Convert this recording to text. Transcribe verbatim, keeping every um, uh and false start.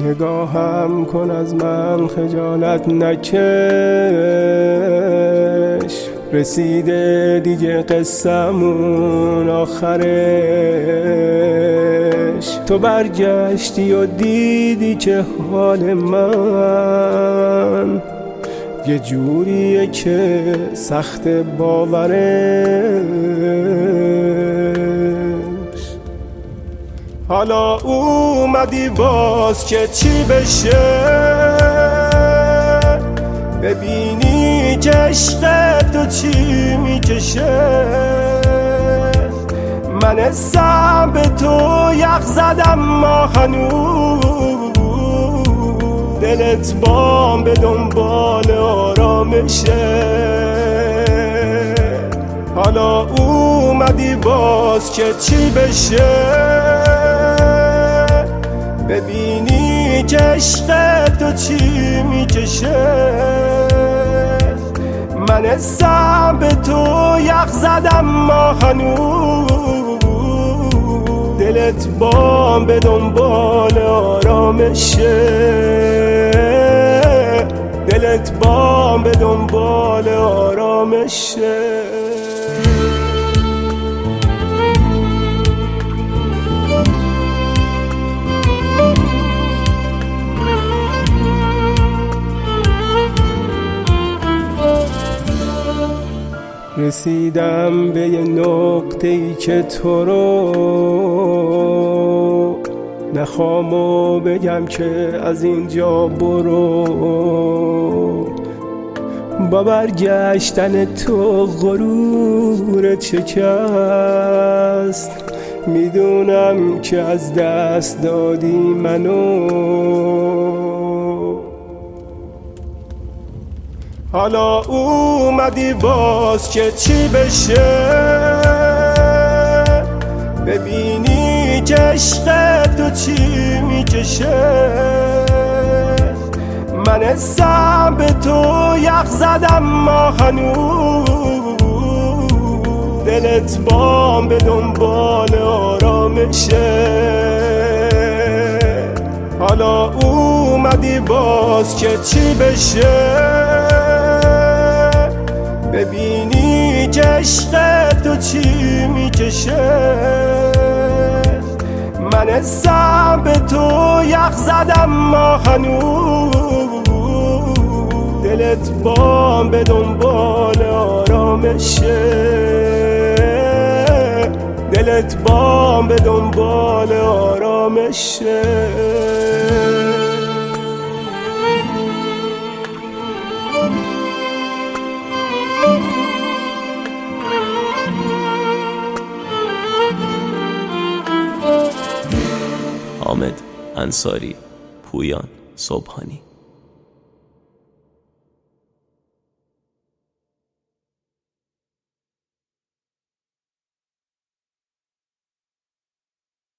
نگاهم کن از من خجالت نکش، رسیده دیگه قصمون آخرش. تو برگشتی و دیدی که حال من یه جوریه که سخت باورش. حالا اومدی باز که چی بشه، ببینی که عشق تو چی میکشه. من حسم به تو یخ زدم ما هنوز، دلت بام به دنبال آرامشه. حالا اومدی باز که چی بشه، ببینی که عشق تو چی میکشه. من حسم به تو یخ زدم ما هنوز، دلت بام به دنبال آرامشه. دلت بام به دنبال آرامشه. رسیدم به یه نقطه ای که تو رو نخوامو بگم که از اینجا برو. با برگشتن تو غرورت شکست، میدونم که از دست دادی منو. حالا اومدی باز که چی بشه، ببینی که عشق تو چی میکشه. من حسم به تو یخ زدم ما هنوز، دلت بام به دنبال آرامشه. حالا اومدی باز که چی بشه، ببینی که عشق تو چی میکشه. من حسم به تو یخ زدم ما هنوز، دلت بام به دنبال آرامشه. دلت بام به دنبال آرامشه. حامد انصاری، پویان صبحانی.